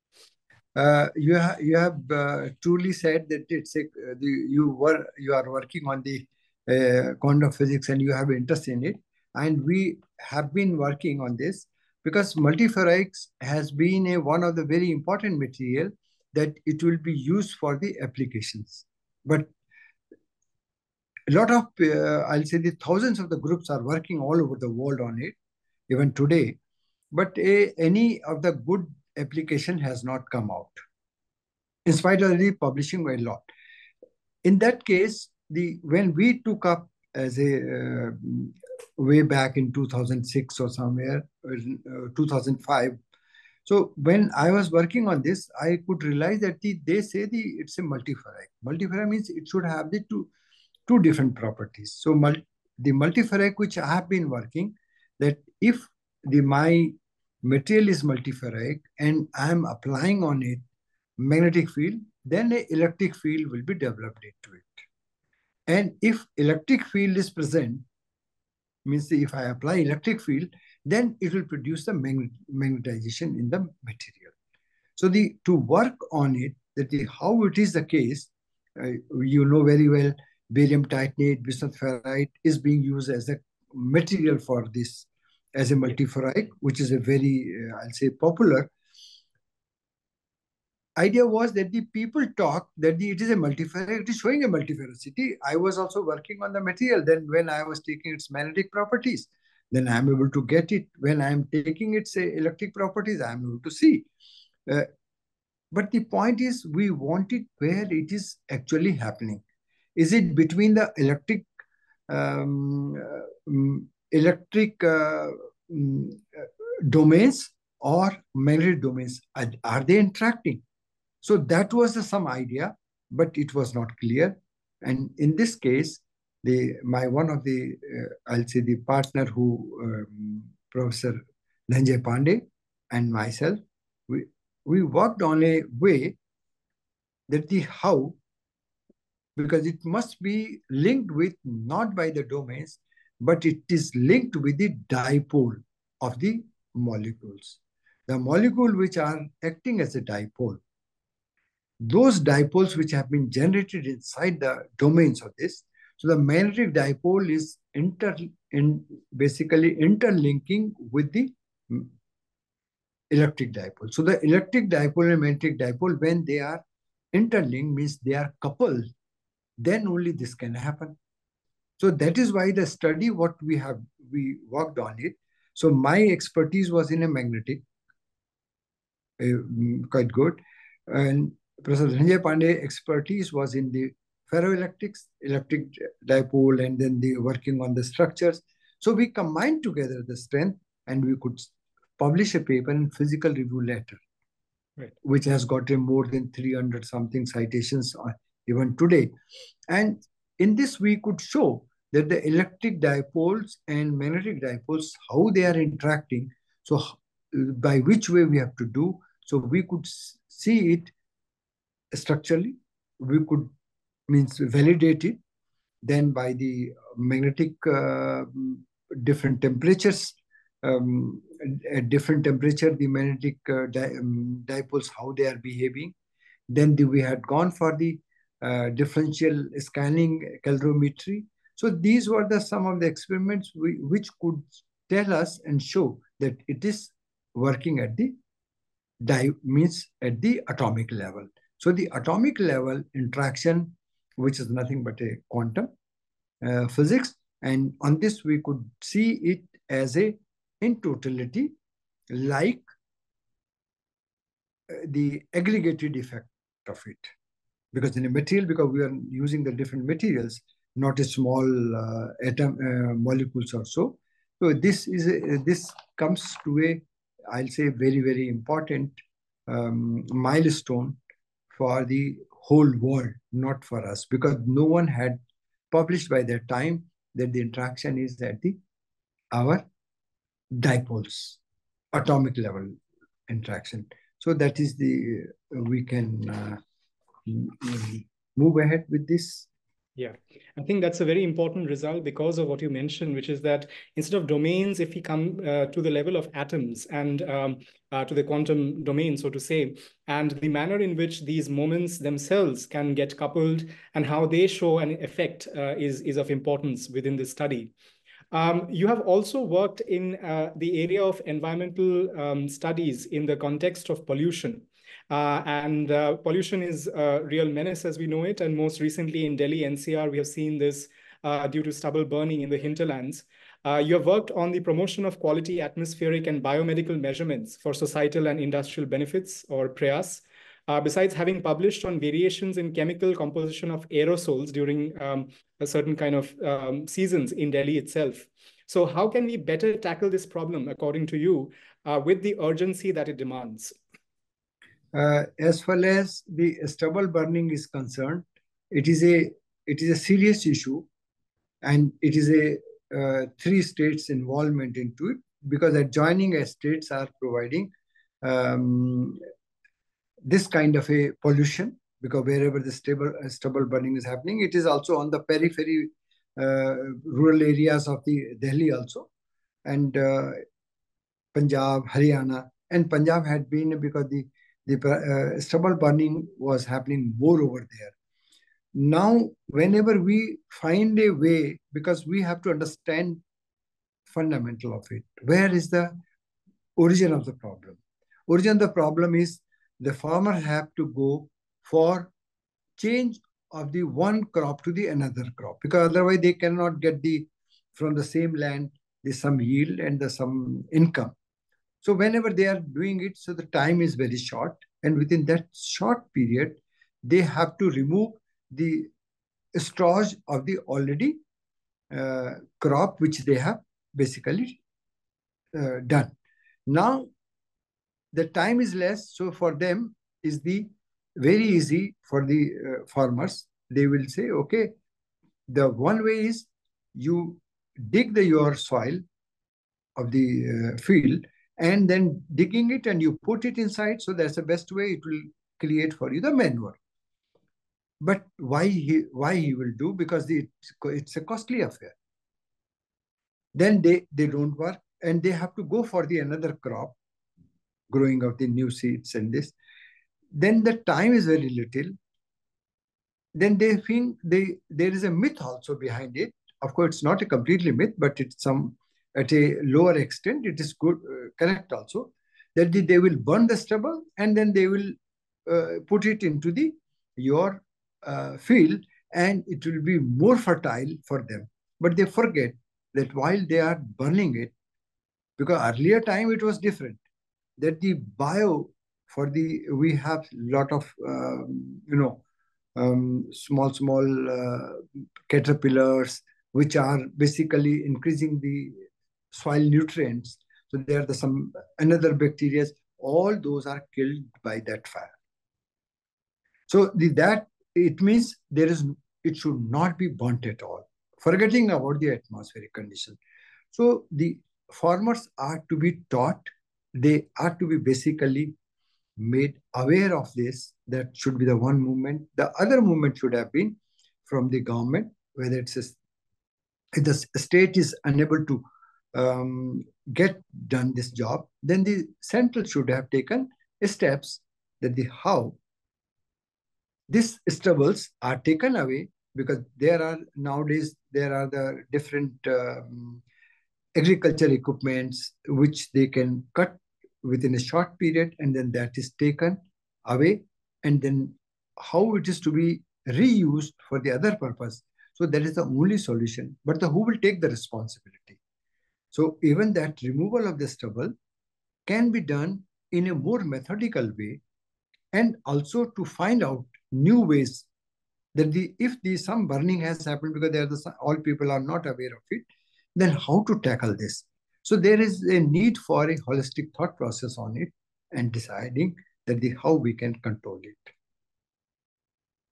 You have truly said that you are working on the quantum physics and you have interest in it, and we have been working on this because multiferroics has been one of the very important material that it will be used for the applications. But a lot of I'll say the thousands of the groups are working all over the world on it even today, but any of the good application has not come out in spite of the publishing a lot. In that case, when we took up as a way back in 2006 or somewhere, 2005. So when I was working on this, I could realize that they say it's a multiferroic. Multiferroic means it should have the two different properties. So the multiferroic which I have been working, that if my material is multiferroic and I am applying on it magnetic field, then an electric field will be developed into it. And if electric field is present, means if I apply electric field, then it will produce the magnetization in the material. So to work on it, how it is the case, you know very well, barium titanate, bismuth ferrite is being used as a material for this, as a multiferroic, which is a very, I'll say, popular. Idea was that the people talk that it is a multiferroic, it is showing a multiferrocity. I was also working on the material. Then when I was taking its magnetic properties, then I am able to get it. When I am taking its electric properties, I am able to see. But the point is, we want it where it is actually happening. Is it between the electric domains or magnetic domains? Are they interacting? So that was some idea, but it was not clear. And in this case, one of the I'll say the partner who Professor Dhananjay Pandey and myself, we worked on a way that how, because it must be linked with not by the domains, but it is linked with the dipole of the molecules. The molecule which are acting as a dipole, those dipoles which have been generated inside the domains of this. So the magnetic dipole is basically interlinking with the electric dipole. So the electric dipole and magnetic dipole, when they are interlinked, means they are coupled, then only this can happen. So that is why the study, what we worked on it. So my expertise was in a magnetic, quite good. And Professor Dhananjay Pandey expertise was in the ferroelectrics, electric dipole, and then the working on the structures. So we combined together the strength, and we could publish a paper in Physical Review Letter, right, which has gotten more than 300 something citations even today. And in this, we could show that the electric dipoles and magnetic dipoles, how they are interacting. So by which way we have to do. So we could see it structurally, we could validate it. Then by the magnetic different temperatures, at different temperature, the magnetic dipoles, how they are behaving. Then we had gone for the differential scanning calorimetry. So these were some of the experiments which could tell us and show that it is working at the at the atomic level. So the atomic level interaction, which is nothing but a quantum physics, and on this we could see it as in totality, like the aggregated effect of it. Because in a material, because we are using the different materials, not a small atom molecules or so. So this comes to I'll say very, very important milestone for the whole world, not for us, because no one had published by that time that the interaction is at the our dipoles, atomic level interaction. So that is the we can move ahead with this. Yeah, I think that's a very important result because of what you mentioned, which is that instead of domains, if we come to the level of atoms and to the quantum domain, so to say, and the manner in which these moments themselves can get coupled and how they show an effect is of importance within this study. You have also worked in the area of environmental studies in the context of pollution. And pollution is a real menace as we know it. And most recently in Delhi NCR, we have seen this due to stubble burning in the hinterlands. You have worked on the promotion of quality atmospheric and biomedical measurements for societal and industrial benefits, or PREAS. Besides having published on variations in chemical composition of aerosols during a certain kind of seasons in Delhi itself. So how can we better tackle this problem, according to you, with the urgency that it demands? As far as the stubble burning is concerned, it is a serious issue, and it is a three states involvement into it, because adjoining states are providing this kind of a pollution, because wherever the stubble burning is happening, it is also on the periphery rural areas of the Delhi also, and Punjab, Haryana, and Punjab had been, because the stubble burning was happening more over there. Now, whenever we find a way, because we have to understand fundamental of it, where is the origin of the problem? Origin of the problem is the farmers have to go for change of the one crop to the another crop, because otherwise they cannot get from the same land some yield and some income. So whenever they are doing it, so the time is very short, and within that short period, they have to remove the straws of the already crop which they have basically done. Now the time is less, so for them is the very easy for the farmers. They will say, okay, the one way is you dig your soil of the field, and then digging it and you put it inside. So that's the best way. It will create for you the manure. But why he will do? Because it's a costly affair. Then they don't work, and they have to go for the another crop, growing of the new seeds and this. Then the time is very little. Then they think there is a myth also behind it. Of course, it's not a completely myth, but it's at a lower extent, it is good, correct also, that they will burn the stubble and then they will put it into your field, and it will be more fertile for them. But they forget that while they are burning it, because earlier time it was different, that the bio we have lot of small caterpillars which are basically increasing the soil nutrients. So there are some another bacteria. All those are killed by that fire. So that it means it should not be burnt at all, forgetting about the atmospheric condition. So the farmers are to be taught. They are to be basically made aware of this. That should be the one movement. The other movement should have been from the government, whether if the state is unable to get done this job, then the central should have taken steps that how these stubbles are taken away, because nowadays there are the different agriculture equipments which they can cut within a short period, and then that is taken away, and then how it is to be reused for the other purpose. So that is the only solution. But who will take the responsibility? So even that removal of the stubble can be done in a more methodical way, and also to find out new ways that if some burning has happened, because all people are not aware of it, then how to tackle this. So there is a need for a holistic thought process on it, and deciding that how we can control it.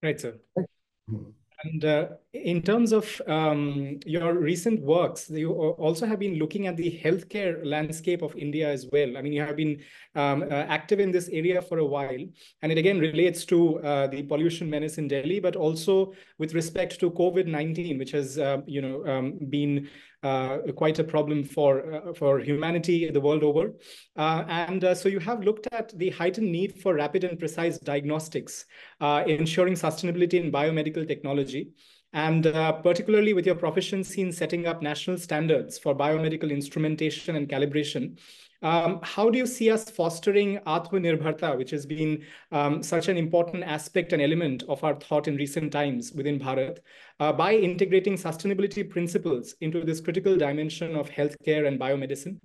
Right, sir. Right? Hmm. And in terms of your recent works, you also have been looking at the healthcare landscape of India as well. I mean, you have been active in this area for a while, and it again relates to the pollution menace in Delhi, but also with respect to COVID-19, which has been quite a problem for humanity the world over. So you have looked at the heightened need for rapid and precise diagnostics, ensuring sustainability in biomedical technology, and particularly with your proficiency in setting up national standards for biomedical instrumentation and calibration. How do you see us fostering Atmanirbharta, which has been such an important aspect and element of our thought in recent times within Bharat, by integrating sustainability principles into this critical dimension of healthcare and biomedicine?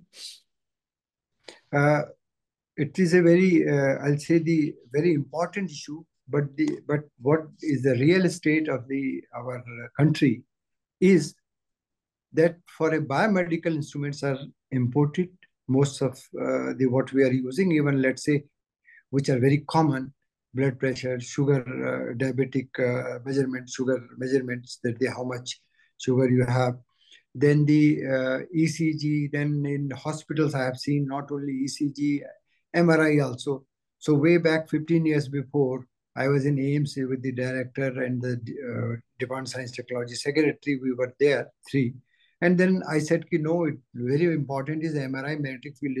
It is a very, I'll say, the very important issue. But what is the real state of our country is that for a biomedical instruments are imported. Most of the what we are using, even let's say, which are very common, blood pressure, sugar, diabetic measurements, sugar measurements, how much sugar you have. Then the ECG, then in hospitals I have seen not only ECG, MRI also. So way back 15 years before, I was in AIMS with the director and the Department of Science Technology Secretary. We were there, three. And then I said, no, very important is MRI magnetic field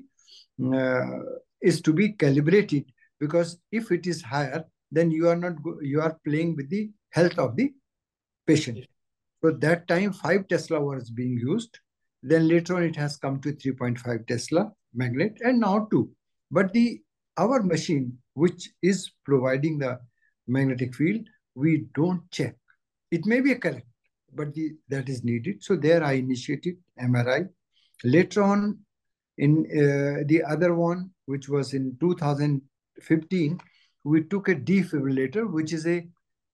is to be calibrated, because if it is higher, then you are playing with the health of the patient. So that time 5 Tesla was being used. Then later on it has come to 3.5 Tesla magnet, and now 2. But our machine, which is providing the magnetic field, we don't check. It may be correct, but that is needed. So there I initiated MRI. Later on, in the other one, which was in 2015, we took a defibrillator, which is a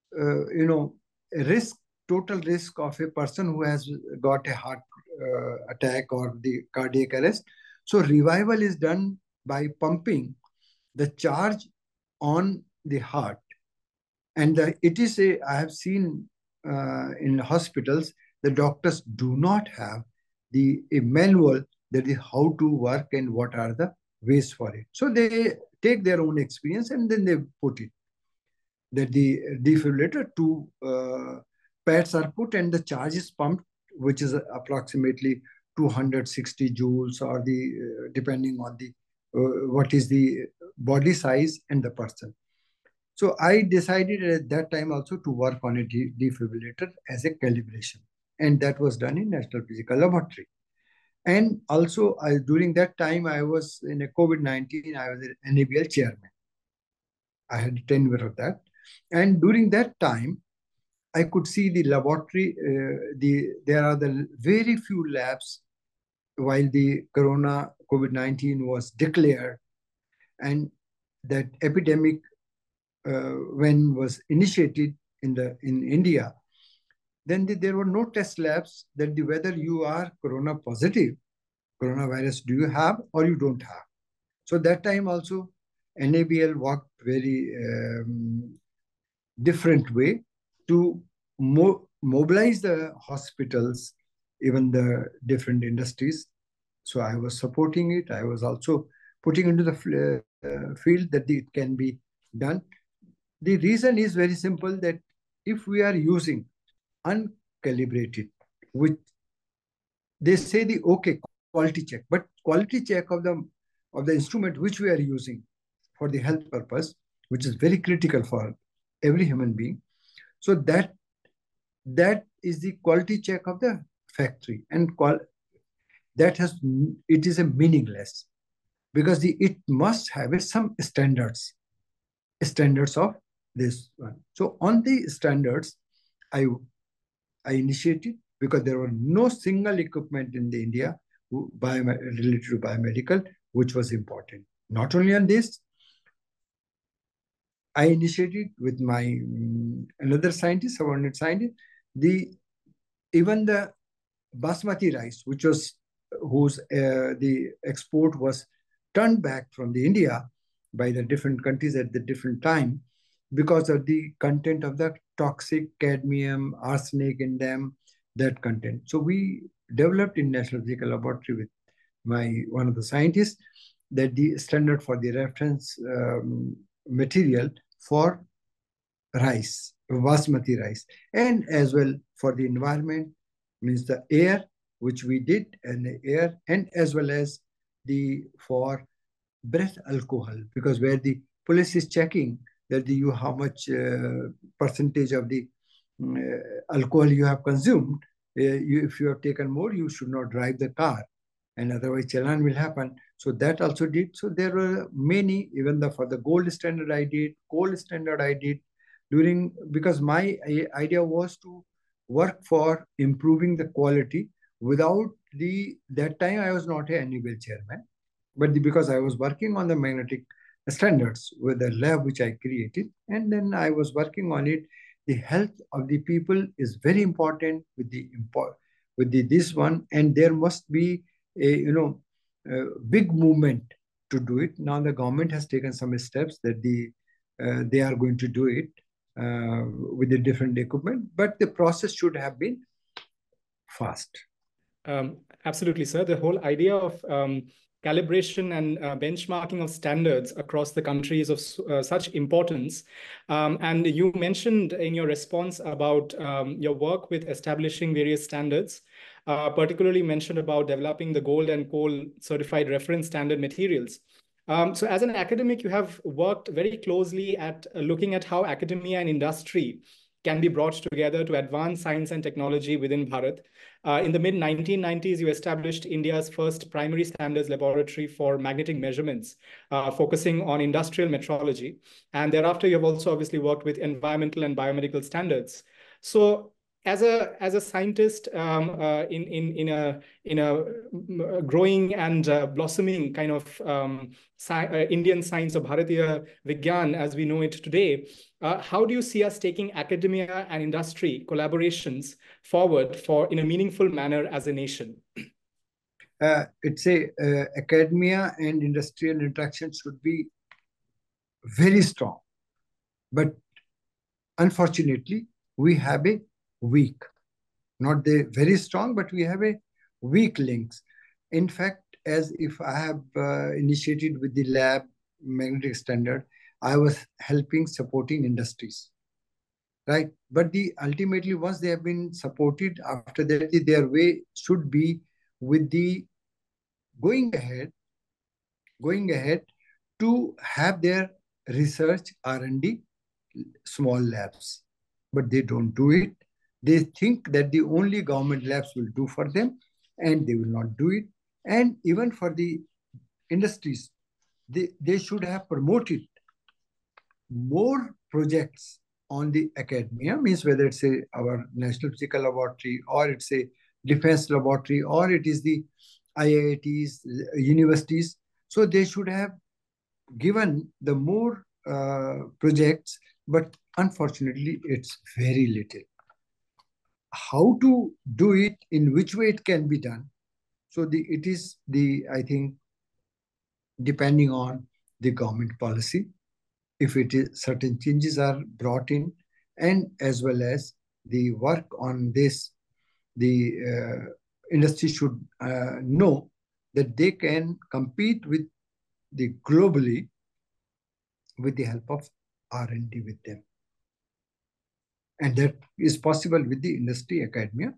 total risk of a person who has got a heart attack or the cardiac arrest. So revival is done by pumping the charge on the heart. And I have seen in hospitals, the doctors do not have a manual that is how to work and what are the ways for it. So they take their own experience and then they put it. That the defibrillator, 2 pads are put and the charge is pumped, which is approximately 260 joules, or depending on what is the body size and the person. So I decided at that time also to work on a defibrillator as a calibration. And that was done in National Physical Laboratory. And also during that time, I was in a COVID-19, I was an NABL chairman. I had tenure of that. And during that time, I could see the laboratory, there are the very few labs while the COVID-19 was declared, and that epidemic when was initiated in India, then there were no test labs that whether you are corona positive, coronavirus do you have or you don't have. So that time also NABL worked very different way to mobilize the hospitals, even the different industries. So I was supporting it. I was also putting into the field that it can be done. The reason is very simple, that if we are using uncalibrated, which they say quality check, but quality check of the instrument which we are using for the health purpose, which is very critical for every human being. So that is the quality check of the factory, and it is a meaningless, because it must have some standards of this one. So on the standards, I initiated, because there were no single equipment in India related to biomedical, which was important. Not only on this, I initiated with my another scientist, subordinate scientist, even the basmati rice, whose the export was turned back from India by the different countries at the different time. because of the content of the toxic cadmium, arsenic in them, that content. So we developed in National Physical Laboratory with one of the scientists that the standard for the reference material for rice, basmati rice, and as well for the environment, means the air, which we did, and the air, and as well as the for breath alcohol, because where the police is checking that you how much percentage of the alcohol you have consumed. If you have taken more, you should not drive the car, and otherwise challan will happen. So that also did. So there were many, even for the gold standard I did, gold standard I did during, because my idea was to work for improving the quality without that time I was not a NUBEL chairman, but because I was working on the magnetic standards with the lab which I created, and then I was working on it. The health of the people is very important with this one, and there must be a big movement to do it. Now the government has taken some steps that they are going to do it with the different equipment, but the process should have been fast. Absolutely, sir. The whole idea of calibration and benchmarking of standards across the country is of such importance. And you mentioned in your response about your work with establishing various standards, particularly mentioned about developing the gold and coal certified reference standard materials. So as an academic, you have worked very closely at looking at how academia and industry can be brought together to advance science and technology within Bharat. In the mid-1990s, you established India's first primary standards laboratory for magnetic measurements, focusing on industrial metrology. And thereafter, you have also obviously worked with environmental and biomedical standards. So as a scientist in a growing and blossoming kind of Indian science of Bharatiya Vigyan as we know it today, how do you see us taking academia and industry collaborations forward in a meaningful manner as a nation? It's academia and industrial interaction should be very strong, but unfortunately we have a weak, not the very strong, but we have a weak links. In fact, as if I have initiated with the lab magnetic standard, I was helping supporting industries, right? But ultimately once they have been supported, after that their way should be with the going ahead to have their research R&D small labs, but they don't do it. They think that the only government labs will do for them, and they will not do it. And even for the industries, they should have promoted more projects on the academia, means whether it's our National Physical Laboratory, or it's a defense laboratory, or it is the IITs, universities. So they should have given the more projects, but unfortunately it's very little. How to do it, in which way it can be done. So I think, depending on the government policy, if it is certain changes are brought in, and as well as the work on this, the industry should know that they can compete with the globally with the help of R&D with them. And that is possible with the industry academia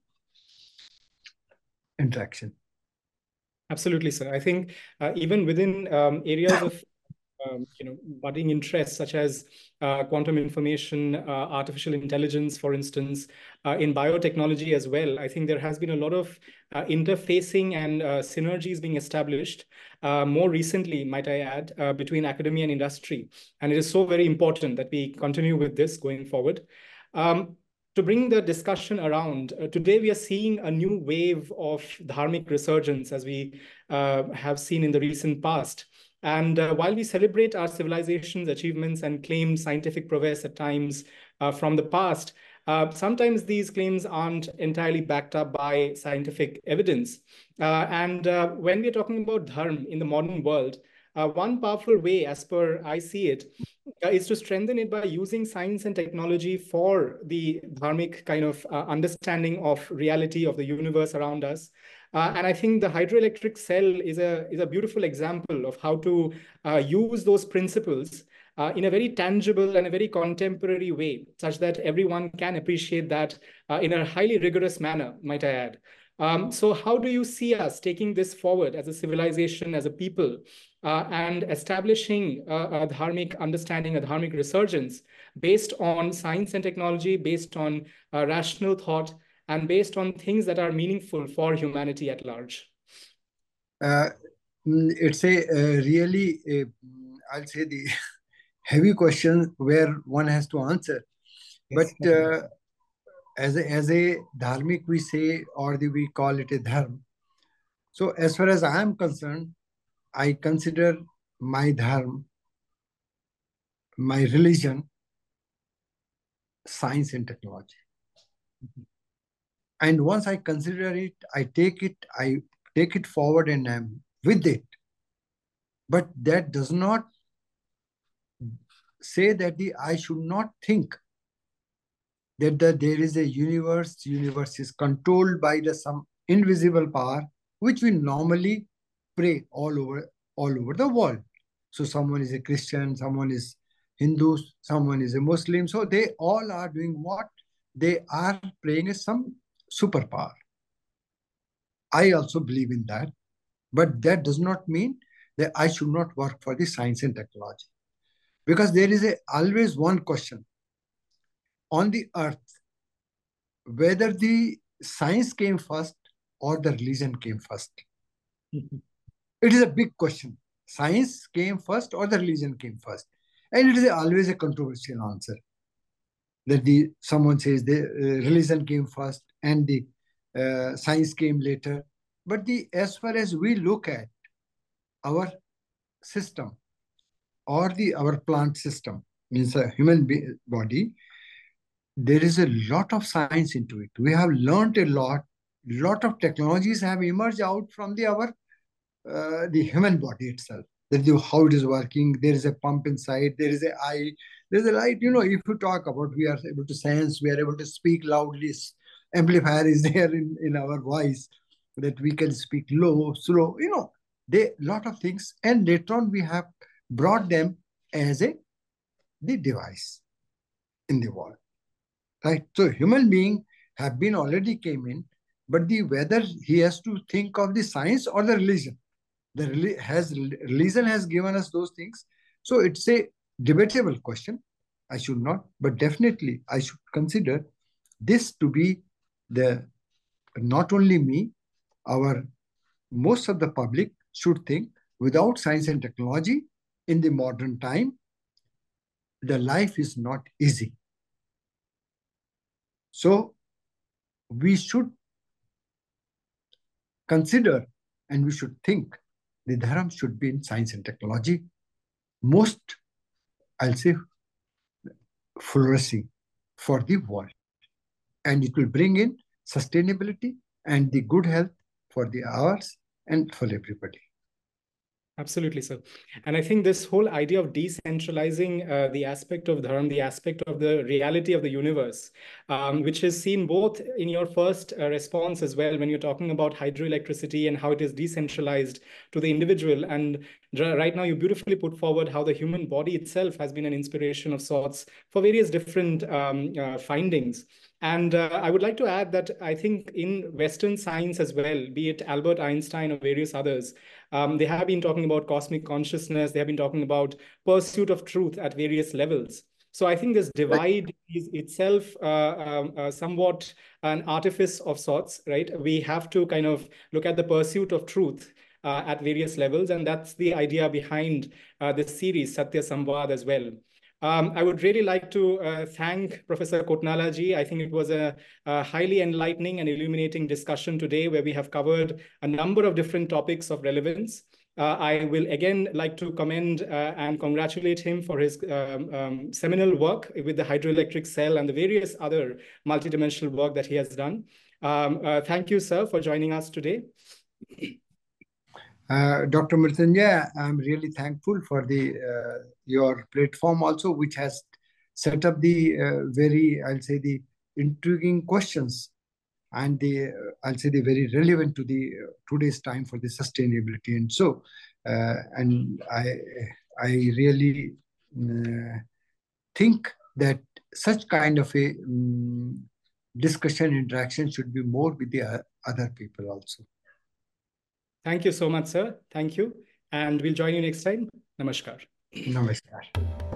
interaction. Absolutely, sir. I think even within areas of budding interests such as quantum information, artificial intelligence, for instance, in biotechnology as well, I think there has been a lot of interfacing and synergies being established more recently, might I add, between academia and industry. And it is so very important that we continue with this going forward. To bring the discussion around, today we are seeing a new wave of dharmic resurgence, as we have seen in the recent past. And while we celebrate our civilization's achievements and claim scientific prowess at times from the past, sometimes these claims aren't entirely backed up by scientific evidence. And when we're talking about dharma in the modern world, one powerful way, as per I see it, is to strengthen it by using science and technology for the dharmic kind of understanding of reality of the universe around us. And I think the hydroelectric cell is a beautiful example of how to use those principles in a very tangible and a very contemporary way, such that everyone can appreciate that in a highly rigorous manner, might I add. So how do you see us taking this forward as a civilization, as a people, and establishing a dharmic understanding, a dharmic resurgence based on science and technology, based on rational thought, and based on things that are meaningful for humanity at large? It's a really, I'll say, the heavy question where one has to answer. Yes. But as a dharmic, we say, or we call it a dharma. So as far as I am concerned, I consider my dharma, my religion, science and technology. And once I consider it, I take it forward and I'm with it. But that does not say that I should not think that there is a universe is controlled by some invisible power, which we normally pray all over the world. So someone is a Christian, someone is Hindu, someone is a Muslim. So they all are doing what? They are praying some superpower. I also believe in that. But that does not mean that I should not work for the science and technology. Because there is always one question on the earth, whether the science came first or the religion came first. It is a big question. Science came first or the religion came first? And it is always a controversial answer. That someone says the religion came first and the science came later. But as far as we look at our system or our plant system, means a human body, there is a lot of science into it. We have learned a lot of technologies have emerged out from the human body itself. How it is working. There is a pump inside. There is an eye. There is a light. If you talk about, we are able to sense. We are able to speak loudly. Amplifier is there in our voice that we can speak low, slow. There lot of things. And later on, we have brought them as the device in the world. Right? So human being have been already came in, but whether he has to think of the science or the religion. Religion has given us those things. So it's a debatable question. I should not, but definitely I should consider this to be not only me, most of the public should think without science and technology in the modern time, the life is not easy. So we should consider and we should think the dharma should be in science and technology, most, I'll say, flourishing for the world. And it will bring in sustainability and the good health for the ours and for everybody. Absolutely, sir. And I think this whole idea of decentralizing the aspect of dharma, the aspect of the reality of the universe, which is seen both in your first response as well, when you're talking about hydroelectricity and how it is decentralized to the individual. And right now, you beautifully put forward how the human body itself has been an inspiration of sorts for various different findings. And I would like to add that I think in Western science as well, be it Albert Einstein or various others, they have been talking about cosmic consciousness. They have been talking about pursuit of truth at various levels. So I think this divide is itself somewhat an artifice of sorts, right? We have to kind of look at the pursuit of truth at various levels. And that's the idea behind this series, Satya Samvad, as well. I would really like to thank Professor Kotnala ji. I think it was a highly enlightening and illuminating discussion today where we have covered a number of different topics of relevance. I will again like to commend and congratulate him for his seminal work with the hydroelectric cell and the various other multidimensional work that he has done. Thank you, sir, for joining us today. Dr. Mrityunjay, I'm really thankful for the your platform also, which has set up the I'll say, the intriguing questions and the I'll say the very relevant to the today's time for the sustainability. And so, and I really think that such kind of a discussion interaction should be more with the other people also. Thank you so much, sir. Thank you. And we'll join you next time. Namaskar. Namaskar.